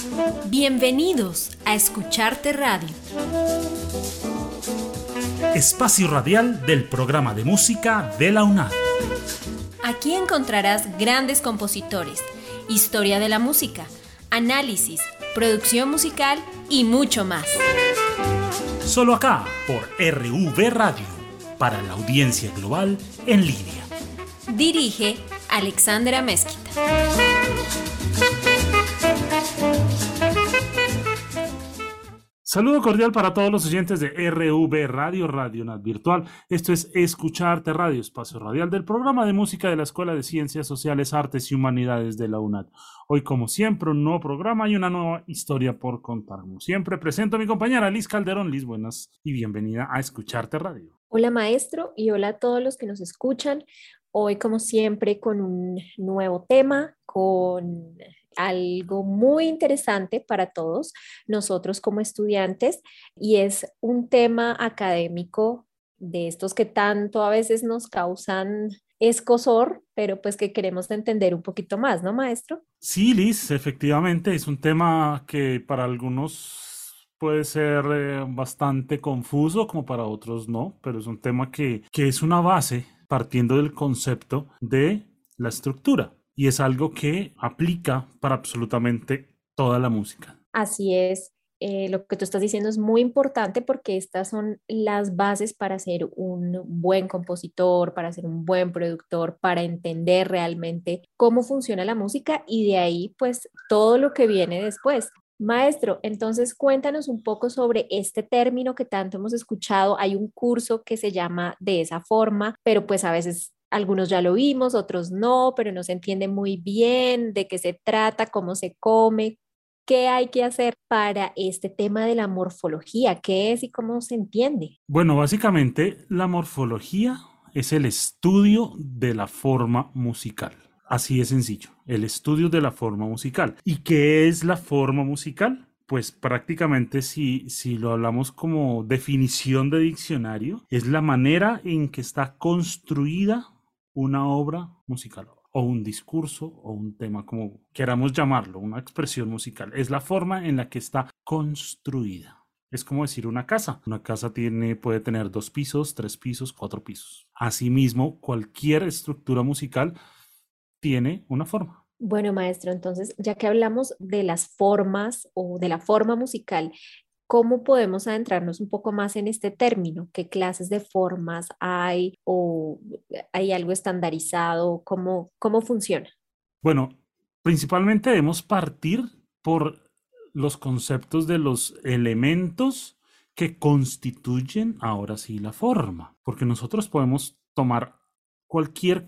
Bienvenidos a Escucharte Radio. Espacio radial del programa de música de la UNAD. Aquí encontrarás grandes compositores, historia de la música, análisis, producción musical y mucho más. Solo acá por RV Radio, para la audiencia global en línea. Dirige Alexandra Mezquita. Saludo cordial para todos los oyentes de RV Radio, Radio UNAD Virtual. Esto es Escucharte Radio, espacio radial del programa de música de la Escuela de Ciencias Sociales, Artes y Humanidades de la UNAD. Hoy, como siempre, un nuevo programa y una nueva historia por contar. Como siempre, presento a mi compañera Liz Calderón. Liz, buenas y bienvenida a Escucharte Radio. Hola maestro y hola a todos los que nos escuchan. Hoy, como siempre, con un nuevo tema, con algo muy interesante para todos nosotros como estudiantes, y es un tema académico de estos que tanto a veces nos causan escozor, pero pues que queremos entender un poquito más, ¿no, maestro? Sí, Liz, efectivamente es un tema que para algunos puede ser bastante confuso, como para otros no, pero es un tema que es una base partiendo del concepto de la estructura. Y es algo que aplica para absolutamente toda la música. Así es, lo que tú estás diciendo es muy importante porque estas son las bases para ser un buen compositor, para ser un buen productor, para entender realmente cómo funciona la música y de ahí pues todo lo que viene después. Maestro, entonces cuéntanos un poco sobre este término que tanto hemos escuchado. Hay un curso que se llama de esa forma, pero pues a veces algunos ya lo vimos, otros no, pero no se entiende muy bien de qué se trata, cómo se come, qué hay que hacer para este tema de la morfología, qué es y cómo se entiende. Bueno, básicamente la morfología es el estudio de la forma musical. Así de sencillo, el estudio de la forma musical. ¿Y qué es la forma musical? Pues prácticamente si lo hablamos como definición de diccionario, es la manera en que está construida una obra musical o un discurso o un tema, como queramos llamarlo, una expresión musical. Es la forma en la que está construida. Es como decir una casa. Una casa puede tener 2 pisos, 3 pisos, 4 pisos. Asimismo, cualquier estructura musical tiene una forma. Bueno, maestro, entonces, ya que hablamos de las formas o de la forma musical, ¿cómo podemos adentrarnos un poco más en este término? ¿Qué clases de formas hay o hay algo estandarizado? ¿Cómo funciona? Bueno, principalmente debemos partir por los conceptos de los elementos que constituyen ahora sí la forma, porque nosotros podemos tomar cualquier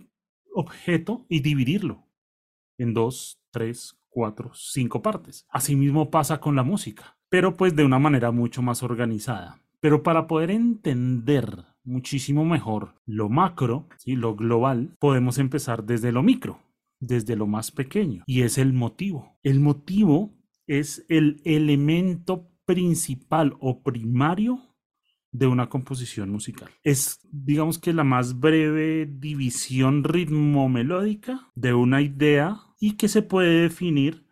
objeto y dividirlo en 2, 3, 4, 5 partes. Asimismo pasa con la música, pero pues de una manera mucho más organizada. Pero para poder entender muchísimo mejor lo macro, ¿sí?, lo global, podemos empezar desde lo micro, desde lo más pequeño, y es el motivo. El motivo es el elemento principal o primario de una composición musical. Es, digamos que la más breve división ritmo-melódica de una idea y que se puede definir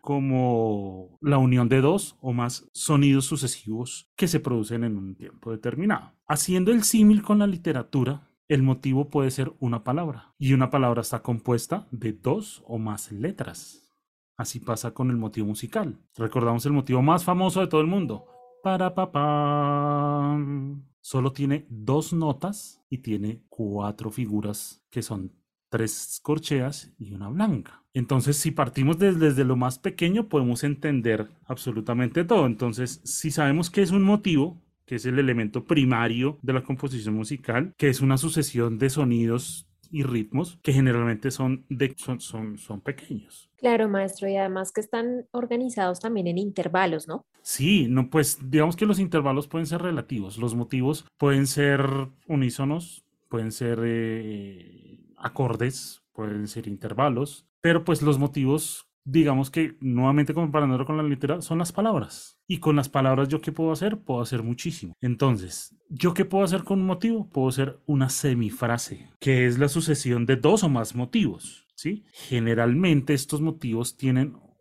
como la unión de 2 o más sonidos sucesivos que se producen en un tiempo determinado. Haciendo el símil con la literatura, el motivo puede ser una palabra y una palabra está compuesta de 2 o más letras. Así pasa con el motivo musical. Recordamos el motivo más famoso de todo el mundo. Para papá. Solo tiene 2 notas y tiene 4 figuras que son 3 corcheas y una blanca. Entonces, si partimos desde lo más pequeño, podemos entender absolutamente todo. Entonces, si sabemos qué es un motivo, que es el elemento primario de la composición musical, que es una sucesión de sonidos y ritmos que generalmente son pequeños. Claro, maestro, y además que están organizados también en intervalos, ¿no? Sí, no, pues digamos que los intervalos pueden ser relativos. Los motivos pueden ser unísonos, pueden ser acordes, pueden ser intervalos, pero pues los motivos, digamos que nuevamente comparándolo con la literatura, son las palabras. Y con las palabras, ¿yo qué puedo hacer? Puedo hacer muchísimo. Entonces, ¿yo qué puedo hacer con un motivo? Puedo hacer una semifrase, que es la sucesión de 2 o más motivos, ¿sí? Generalmente estos motivos tienen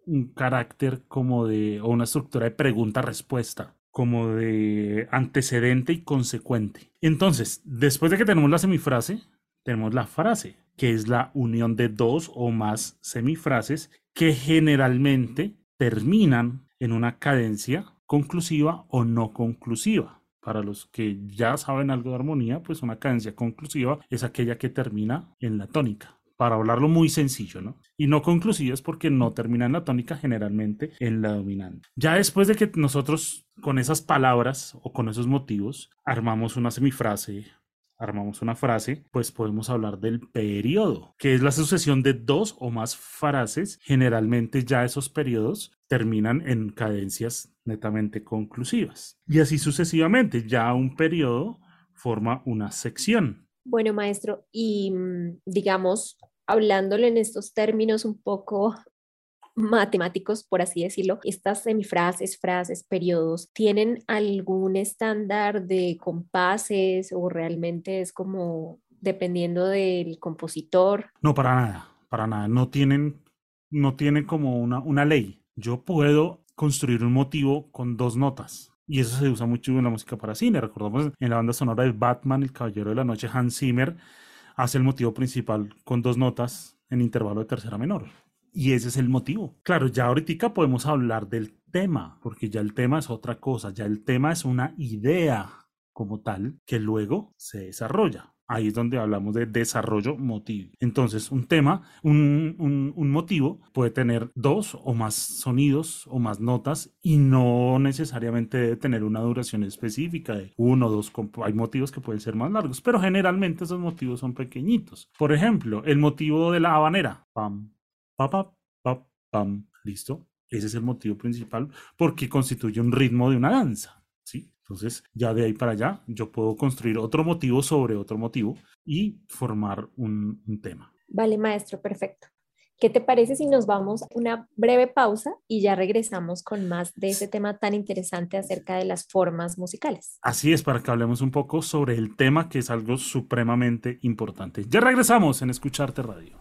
un carácter como o una estructura de pregunta-respuesta, como de antecedente y consecuente. Entonces, después de que tenemos la semifrase, tenemos la frase, que es la unión de dos o más semifrases que generalmente terminan en una cadencia conclusiva o no conclusiva. Para los que ya saben algo de armonía, pues una cadencia conclusiva es aquella que termina en la tónica. Para hablarlo muy sencillo, ¿no? Y no conclusiva es porque no termina en la tónica, generalmente en la dominante. Ya después de que nosotros con esas palabras o con esos motivos armamos una semifrase, armamos una frase, pues podemos hablar del periodo, que es la sucesión de dos o más frases. Generalmente ya esos periodos terminan en cadencias netamente conclusivas. Y así sucesivamente, ya un periodo forma una sección. Bueno, maestro, y digamos, hablándole en estos términos un poco matemáticos, por así decirlo, estas semifrases, frases, periodos, ¿tienen algún estándar de compases o realmente es como dependiendo del compositor? No, para nada, para nada. No tienen como una ley. Yo puedo construir un motivo con dos notas. Y eso se usa mucho en la música para cine. Recordamos en la banda sonora de Batman, El Caballero de la Noche, Hans Zimmer hace el motivo principal con dos notas en intervalo de tercera menor. Y ese es el motivo. Claro, ya ahorita podemos hablar del tema, porque ya el tema es otra cosa. Ya el tema es una idea como tal que luego se desarrolla. Ahí es donde hablamos de desarrollo motivo. Entonces, un tema, un motivo puede tener dos o más sonidos o más notas y no necesariamente debe tener una duración específica de uno o dos. Hay motivos que pueden ser más largos, pero generalmente esos motivos son pequeñitos. Por ejemplo, el motivo de la habanera. Pam, pa, pa, pa, pam. ¿Listo? Ese es el motivo principal porque constituye un ritmo de una danza. ¿Sí? Entonces, ya de ahí para allá, yo puedo construir otro motivo sobre otro motivo y formar un tema. Vale, maestro, perfecto. ¿Qué te parece si nos vamos a una breve pausa y ya regresamos con más de ese tema tan interesante acerca de las formas musicales? Así es, para que hablemos un poco sobre el tema, que es algo supremamente importante. Ya regresamos en Escucharte Radio.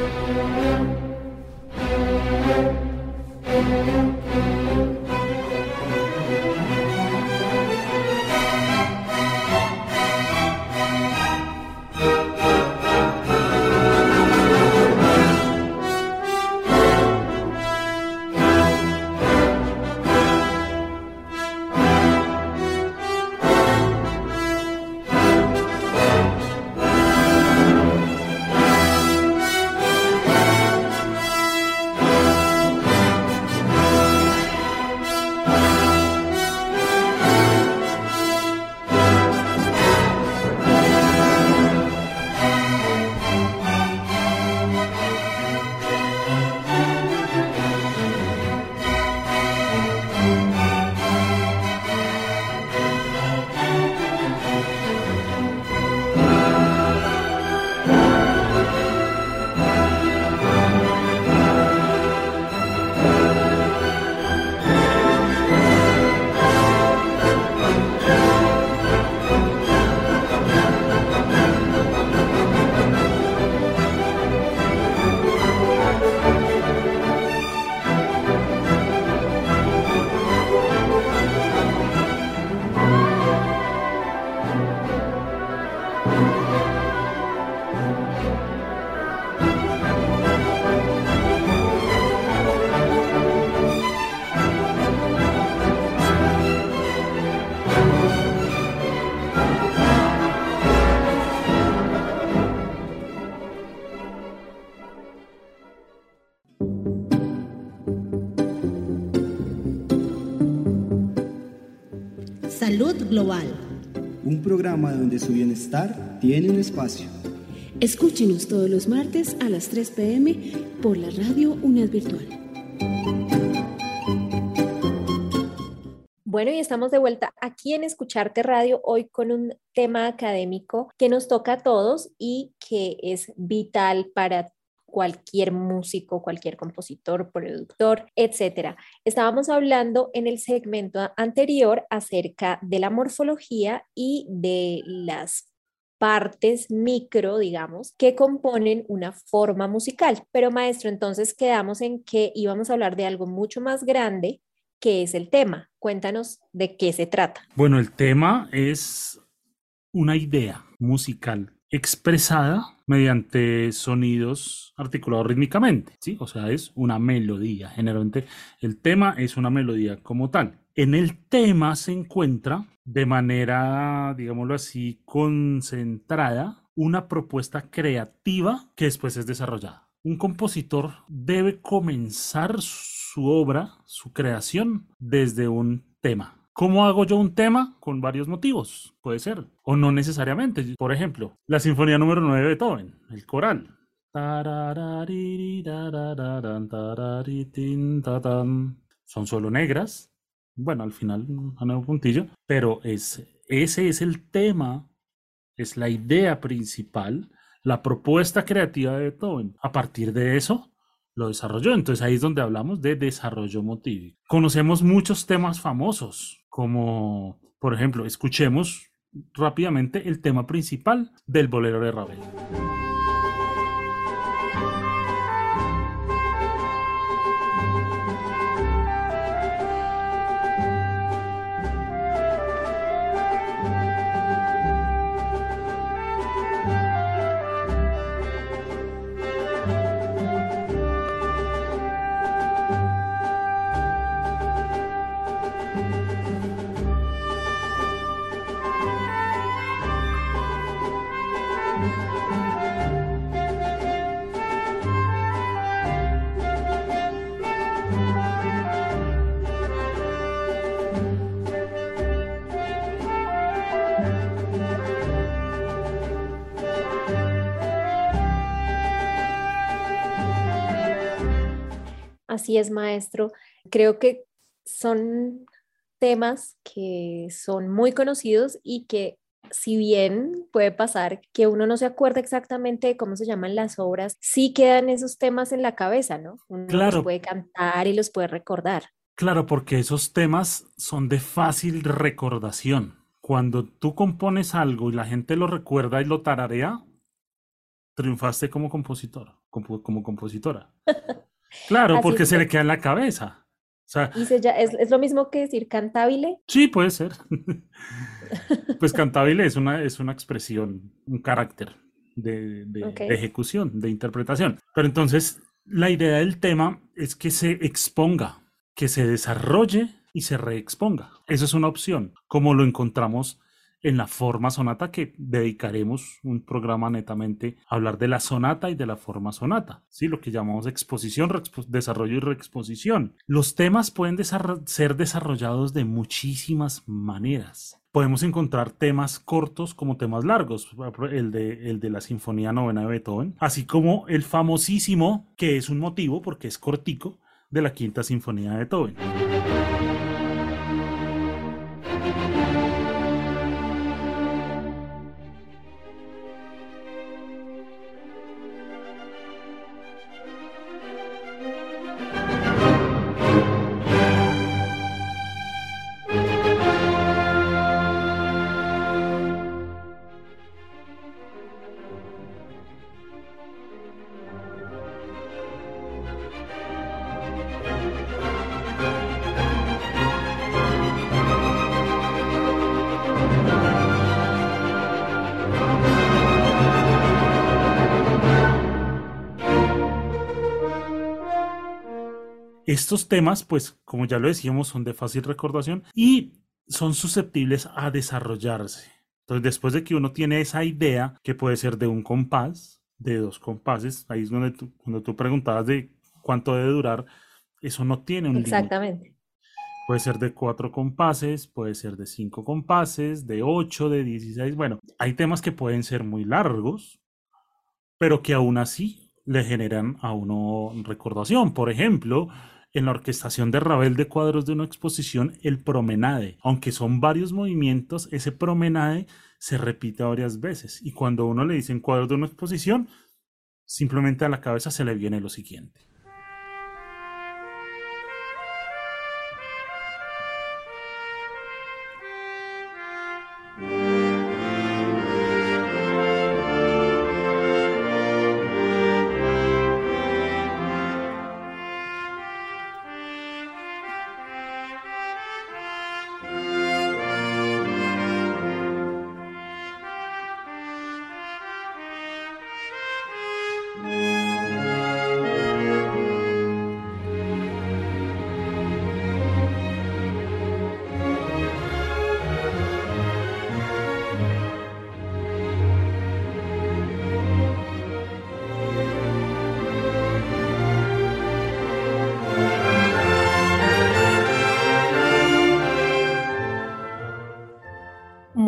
Salud Global. Un programa donde su bienestar tiene un espacio. Escúchenos todos los martes a las 3 p.m. por la radio UNED Virtual. Bueno, y estamos de vuelta aquí en Escucharte Radio, hoy con un tema académico que nos toca a todos y que es vital para cualquier músico, cualquier compositor, productor, etcétera. Estábamos hablando en el segmento anterior acerca de la morfología y de las partes micro, digamos, que componen una forma musical. Pero maestro, entonces quedamos en que íbamos a hablar de algo mucho más grande, que es el tema. Cuéntanos de qué se trata. Bueno, el tema es una idea musical expresada mediante sonidos articulados rítmicamente, ¿sí? O sea, es una melodía. Generalmente el tema es una melodía como tal. En el tema se encuentra de manera, digámoslo así, concentrada una propuesta creativa que después es desarrollada. Un compositor debe comenzar su obra, su creación, desde un tema. ¿Cómo hago yo un tema? Con varios motivos, puede ser, o no necesariamente. Por ejemplo, la Sinfonía número 9 de Beethoven, el coral. Son solo negras. Bueno, al final, a nuevo puntillo, pero ese es el tema, es la idea principal, la propuesta creativa de Beethoven. A partir de eso, lo desarrolló. Entonces ahí es donde hablamos de desarrollo motívico. Conocemos muchos temas famosos, como por ejemplo, escuchemos rápidamente el tema principal del bolero de Ravel. Así es, maestro. Creo que son temas que son muy conocidos y que si bien puede pasar que uno no se acuerda exactamente de cómo se llaman las obras, sí quedan esos temas en la cabeza, ¿no? Uno los Claro, puede cantar y los puede recordar. claro, porque esos temas son de fácil recordación. Cuando tú compones algo y la gente lo recuerda y lo tararea, triunfaste como compositor, como compositora. Claro, Así porque es. se le queda en la cabeza. O sea, Y es lo mismo que decir cantabile. sí, puede ser. Pues cantabile es una expresión, un carácter Ok. de ejecución, de interpretación. Pero entonces, la idea del tema es que se exponga, que se desarrolle y se reexponga. Eso es una opción, como lo encontramos en la forma sonata, que dedicaremos un programa netamente a hablar de la sonata y de la forma sonata, ¿sí? Lo que llamamos exposición, desarrollo y reexposición. Los temas pueden ser desarrollados de muchísimas maneras. Podemos encontrar temas cortos como temas largos, el de la Sinfonía Novena de Beethoven, así como el famosísimo, que es un motivo porque es cortico, de la Quinta Sinfonía de Beethoven. Estos temas, pues, como ya lo decíamos, son de fácil recordación y son susceptibles a desarrollarse. Entonces, después de que uno tiene esa idea, que puede ser de un compás, de dos compases, ahí es donde cuando tú preguntabas de cuánto debe durar, eso no tiene un límite. Exactamente. Puede ser de 4 compases, puede ser de 5 compases, de 8, de 16. Bueno, hay temas que pueden ser muy largos, pero que aún así le generan a uno recordación. Por ejemplo, en la orquestación de Ravel de cuadros de una exposición, el promenade, aunque son varios movimientos, ese promenade se repite varias veces. Y cuando uno le dicen cuadros de una exposición, simplemente a la cabeza se le viene lo siguiente.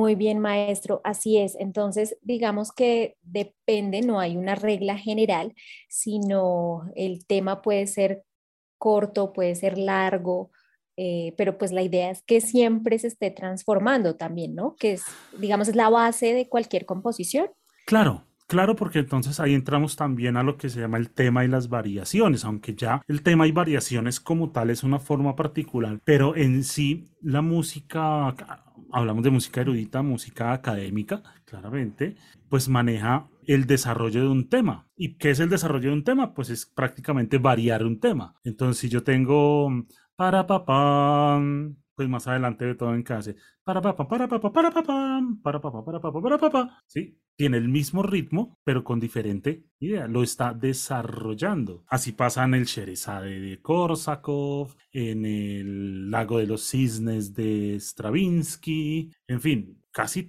Muy bien, maestro, así es. Entonces, digamos que depende, no hay una regla general, sino el tema puede ser corto, puede ser largo, pero pues la idea es que siempre se esté transformando también, ¿no? Que es, digamos, es la base de cualquier composición. Claro, claro, porque entonces ahí entramos también a lo que se llama el tema y las variaciones, aunque ya el tema y variaciones como tal es una forma particular, pero en sí la música, hablamos de música erudita, música académica, claramente, pues maneja el desarrollo de un tema. ¿Y qué es el desarrollo de un tema? Pues es prácticamente variar un tema. Entonces, si yo tengo para papá, pues más adelante de todo en casa, para papá, para papá, para papá, para papá, para papá, para papá, ¿sí? Tiene el mismo ritmo, pero con diferente idea. Lo está desarrollando. Así pasa en el Sherezade de Korsakov, en el Lago de los Cisnes de Stravinsky, en fin, casi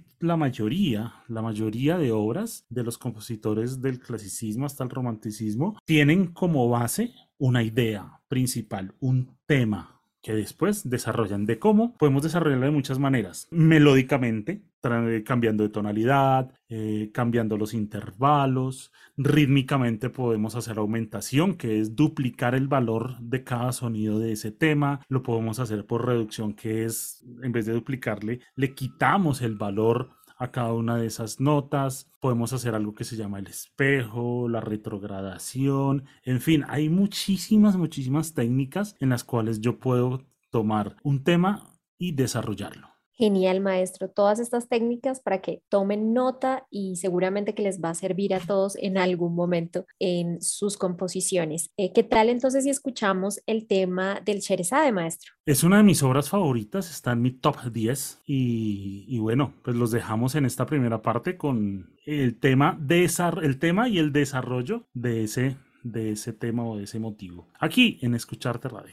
la mayoría de obras de los compositores del clasicismo hasta el romanticismo tienen como base una idea principal, un tema que después desarrollan. ¿De cómo? Podemos desarrollarlo de muchas maneras. Melódicamente, cambiando de tonalidad, cambiando los intervalos. Rítmicamente podemos hacer aumentación, que es duplicar el valor de cada sonido de ese tema. Lo podemos hacer por reducción, que es, en vez de duplicarle, le quitamos el valor a cada una de esas notas. Podemos hacer algo que se llama el espejo, la retrogradación, en fin, hay muchísimas técnicas en las cuales yo puedo tomar un tema y desarrollarlo. Genial, maestro. Todas estas técnicas para que tomen nota y seguramente que les va a servir a todos en algún momento en sus composiciones. ¿Qué tal entonces si escuchamos el tema del Sherezade, maestro? Es una de mis obras favoritas, está en mi top 10 y bueno, pues los dejamos en esta primera parte con el tema y el desarrollo de ese tema o de ese motivo. Aquí en Escucharte Radio.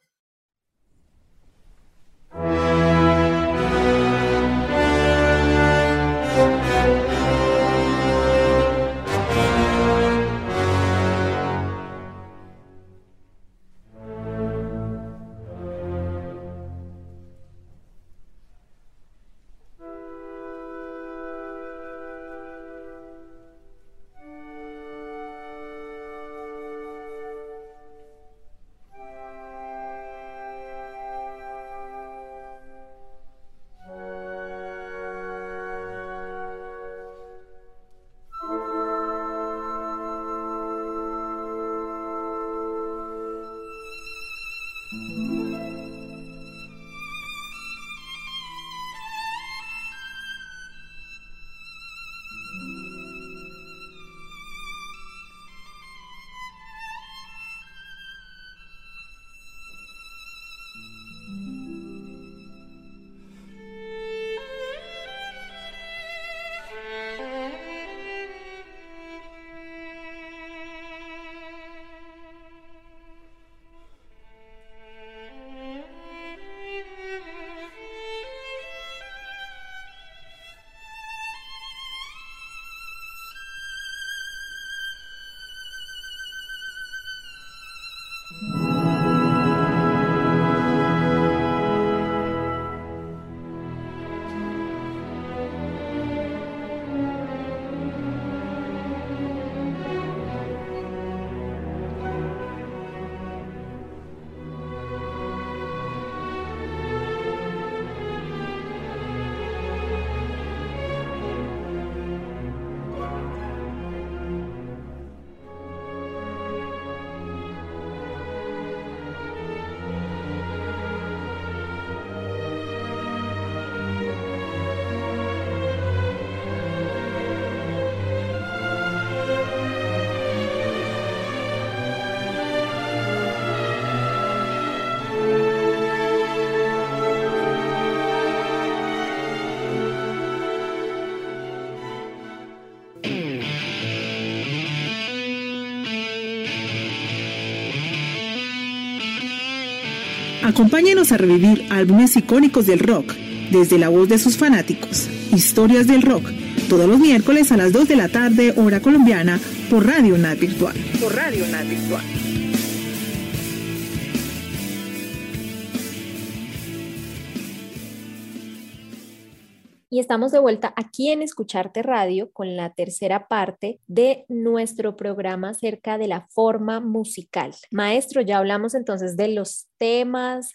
Acompáñenos a revivir álbumes icónicos del rock, desde la voz de sus fanáticos. Historias del rock, todos los miércoles a las 2 de la tarde, hora colombiana, por Radio UNAD Virtual. Y estamos de vuelta aquí en Escucharte Radio con la tercera parte de nuestro programa acerca de la forma musical. Maestro, ya hablamos entonces de los temas,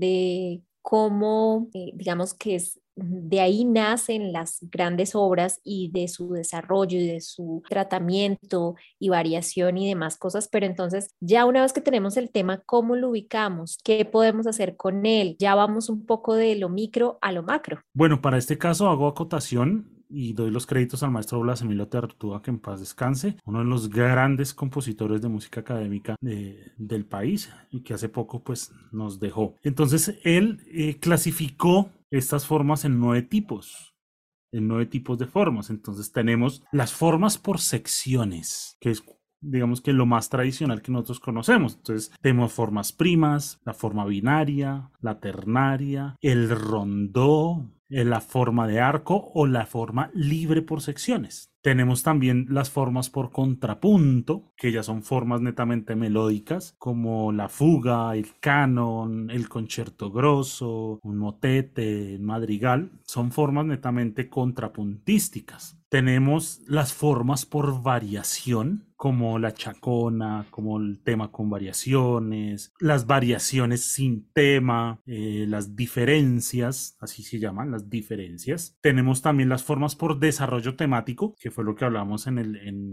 de cómo, digamos que es de ahí nacen las grandes obras y de su desarrollo y de su tratamiento y variación y demás cosas, pero entonces ya una vez que tenemos el tema, ¿cómo lo ubicamos? ¿Qué podemos hacer con él? Ya vamos un poco de lo micro a lo macro. Bueno, para este caso hago acotación y doy los créditos al maestro Blas Emilio Tertúa, que en paz descanse, uno de los grandes compositores de música académica del país y que hace poco pues nos dejó. Entonces él clasificó estas formas en 9 tipos. En 9 tipos de formas. Entonces tenemos las formas por secciones, que es digamos que lo más tradicional que nosotros conocemos. Entonces tenemos formas primas, la forma binaria, la ternaria, el rondó, la forma de arco o la forma libre por secciones. Tenemos también las formas por contrapunto, que ya son formas netamente melódicas, como la fuga, el canon, el concierto grosso, un motete, un madrigal. Son formas netamente contrapuntísticas. Tenemos las formas por variación, como la chacona, como el tema con variaciones, las variaciones sin tema, las diferencias, así se llaman, las diferencias. Tenemos también las formas por desarrollo temático, que fue lo que hablamos en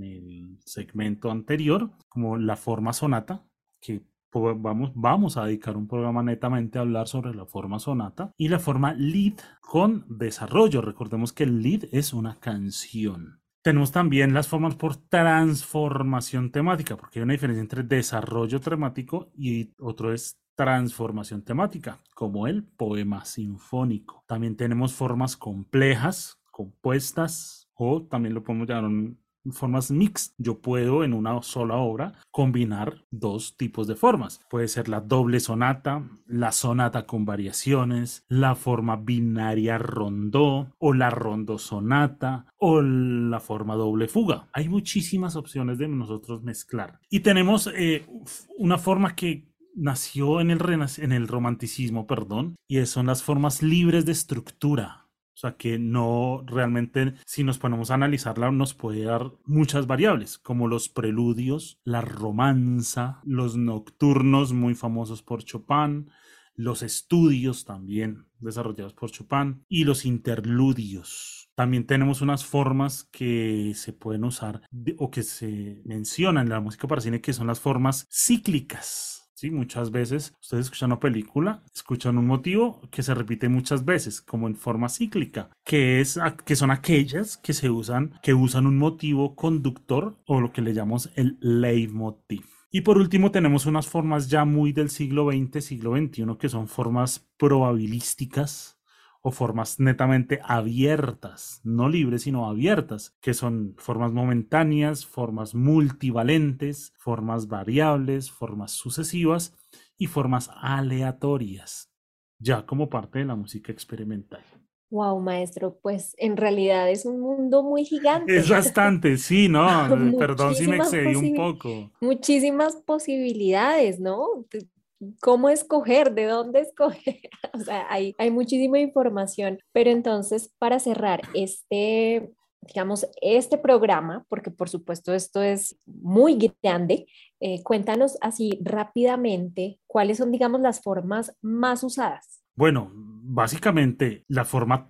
el segmento anterior, como la forma sonata, que vamos a dedicar un programa netamente a hablar sobre la forma sonata, y la forma lead con desarrollo. Recordemos que el lead es una canción. Tenemos también las formas por transformación temática, porque hay una diferencia entre desarrollo temático y otro es transformación temática, como el poema sinfónico. También tenemos formas complejas, compuestas, o también lo podemos llamar formas mixtas. Yo puedo en una sola obra combinar 2 tipos de formas. Puede ser la doble sonata, la sonata con variaciones, la forma binaria rondó o la rondó sonata o la forma doble fuga. Hay muchísimas opciones de nosotros mezclar. Y tenemos una forma que nació en el romanticismo, y son las formas libres de estructura. O sea que no realmente, si nos ponemos a analizarla, nos puede dar muchas variables, como los preludios, la romanza, los nocturnos muy famosos por Chopin, los estudios también desarrollados por Chopin y los interludios. También tenemos unas formas que se pueden usar o que se mencionan en la música para cine, que son las formas cíclicas. Sí, muchas veces ustedes escuchan una película, escuchan un motivo que se repite muchas veces, como en forma cíclica, que son aquellas que usan un motivo conductor o lo que le llamamos el leitmotiv. Y por último tenemos unas formas ya muy del siglo XX, siglo XXI, que son formas probabilísticas o formas netamente abiertas, no libres sino abiertas, que son formas momentáneas, formas multivalentes, formas variables, formas sucesivas y formas aleatorias, ya como parte de la música experimental. Wow, maestro, pues en realidad es un mundo muy gigante. Es bastante, sí, no, perdón si me excedí un poco. Muchísimas posibilidades, ¿no? ¿Cómo escoger? ¿De dónde escoger? O sea, hay muchísima información, pero entonces para cerrar este programa, porque por supuesto esto es muy grande, cuéntanos así rápidamente cuáles son, digamos, las formas más usadas. Bueno, básicamente la forma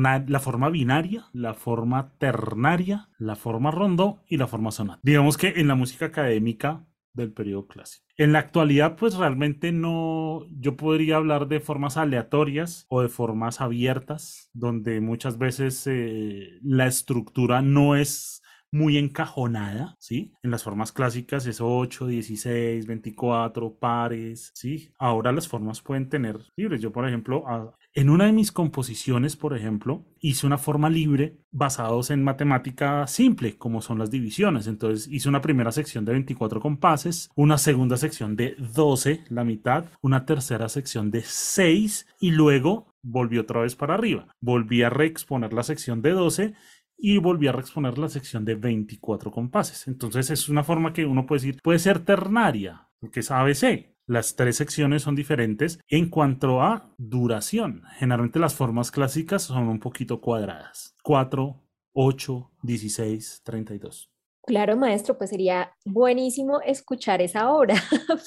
binaria, la forma ternaria, la forma rondó y la forma sonata. Digamos que en la música académica del periodo clásico. En la actualidad, pues realmente no, yo podría hablar de formas aleatorias o de formas abiertas, donde muchas veces la estructura no es muy encajonada, ¿sí? En las formas clásicas es 8, 16, 24, pares, ¿sí? Ahora las formas pueden tener libres. Yo, por ejemplo, en una de mis composiciones, por ejemplo, hice una forma libre basados en matemática simple, como son las divisiones. Entonces hice una primera sección de 24 compases, una segunda sección de 12, la mitad, una tercera sección de 6 y luego volví otra vez para arriba. Volví a reexponer la sección de 12 y volví a reexponer la sección de 24 compases. Entonces es una forma que uno puede decir, puede ser ternaria, porque es ABC. Las 3 secciones son diferentes en cuanto a duración. Generalmente las formas clásicas son un poquito cuadradas. 4, 8, 16, 32. Claro, maestro, pues sería buenísimo escuchar esa obra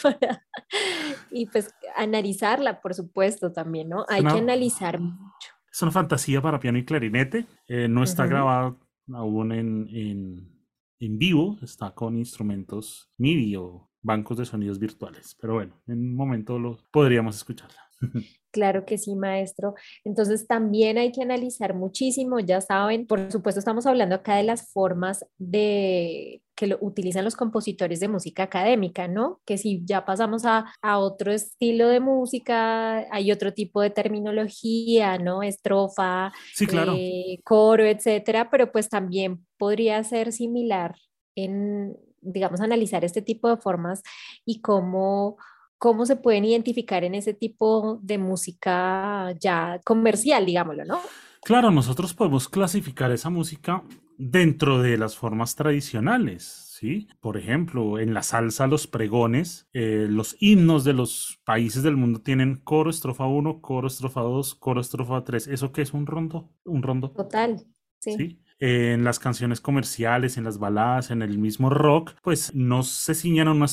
y pues analizarla, por supuesto, también, ¿no? Hay que analizar mucho. Es una fantasía para piano y clarinete. No está grabada aún en vivo, está con instrumentos MIDI o bancos de sonidos virtuales. Pero bueno, en un momento podríamos escucharla. Claro que sí, maestro. Entonces también hay que analizar muchísimo, ya saben, por supuesto estamos hablando acá de las formas que utilizan los compositores de música académica, ¿no? Que si ya pasamos a otro estilo de música, hay otro tipo de terminología, ¿no? Estrofa, sí, claro. Coro, etcétera, pero pues también podría ser similar en, digamos, analizar este tipo de formas y cómo se pueden identificar en ese tipo de música ya comercial, digámoslo, ¿no? Claro, nosotros podemos clasificar esa música dentro de las formas tradicionales, ¿sí? Por ejemplo, en la salsa, los pregones, los himnos de los países del mundo tienen coro, estrofa 1, coro, estrofa 2, coro, estrofa 3. ¿Eso qué es un rondo? Un rondo. Total, sí. ¿Sí? En las canciones comerciales, en las baladas, en el mismo rock, pues no se ciñan a una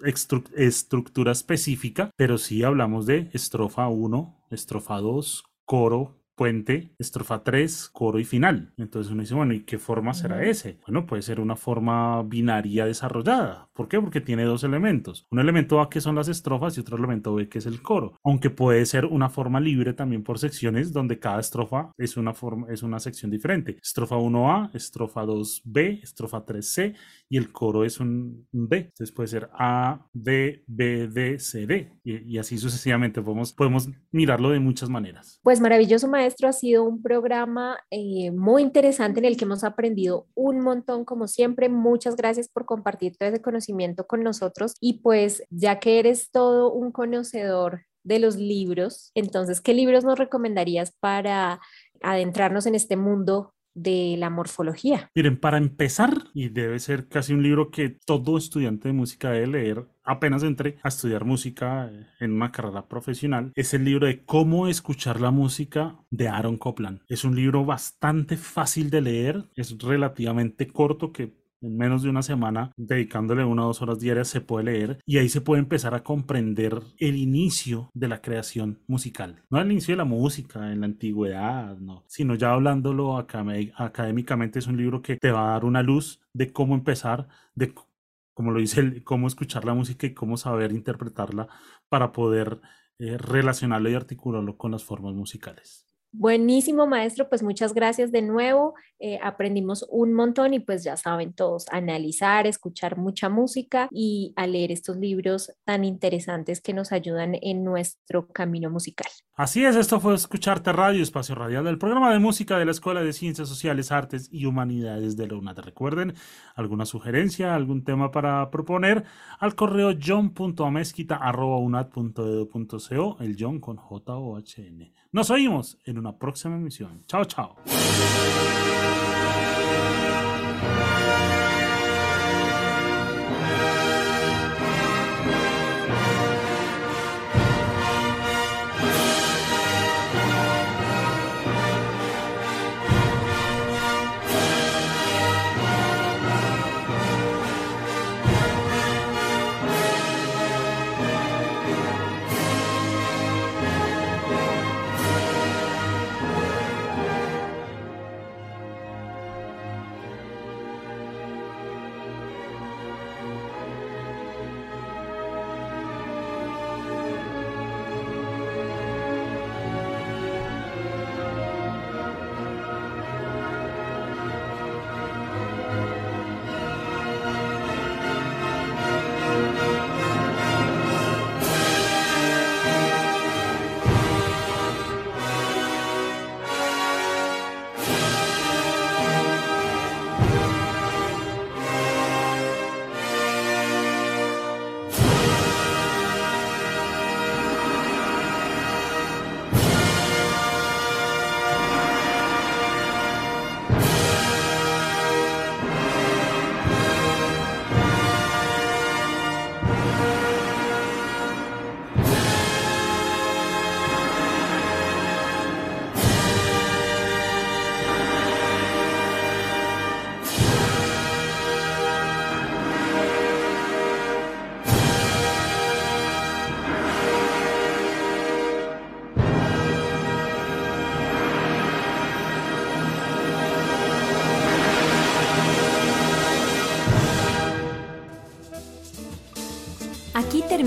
estructura específica, pero sí hablamos de estrofa 1, estrofa 2, coro, puente, estrofa 3, coro y final. Entonces uno dice, bueno, ¿y qué forma será ese? Bueno, puede ser una forma binaria desarrollada. ¿Por qué? Porque tiene 2 elementos. Un elemento A que son las estrofas y otro elemento B que es el coro. Aunque puede ser una forma libre también por secciones donde cada estrofa es una sección diferente. Estrofa 1A, estrofa 2B, estrofa 3C y el coro es un D. Entonces puede ser A, B, B, D, C, D. Y así sucesivamente podemos mirarlo de muchas maneras. Pues maravilloso, maestro. Ha sido un programa muy interesante en el que hemos aprendido un montón, como siempre. Muchas gracias por compartir todo ese conocimiento con nosotros. Y pues ya que eres todo un conocedor de los libros, entonces, ¿qué libros nos recomendarías para adentrarnos en este mundo de la morfología? Miren, para empezar, y debe ser casi un libro que todo estudiante de música debe leer apenas entre a estudiar música en una carrera profesional, es el libro de Cómo escuchar la música de Aaron Copland. Es un libro bastante fácil de leer, es relativamente corto, que en menos de una semana, dedicándole 1 o 2 horas diarias, se puede leer y ahí se puede empezar a comprender el inicio de la creación musical. No el inicio de la música en la antigüedad, no, sino ya hablándolo académicamente. Es un libro que te va a dar una luz de cómo empezar, de como lo dice, cómo escuchar la música y cómo saber interpretarla para poder relacionarlo y articularlo con las formas musicales. Buenísimo, maestro, pues muchas gracias de nuevo. Aprendimos un montón y pues ya saben todos, analizar, escuchar mucha música y a leer estos libros tan interesantes que nos ayudan en nuestro camino musical. Así es, esto fue Escucharte Radio, espacio radial del programa de música de la Escuela de Ciencias Sociales, Artes y Humanidades de la UNAD. Recuerden, alguna sugerencia, algún tema para proponer, al correo john.amezquita@unad.edu.co, el John con J-O-H-N. Nos oímos en una próxima emisión. Chao, chao.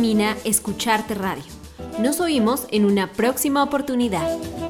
termina Escucharte Radio. Nos oímos en una próxima oportunidad.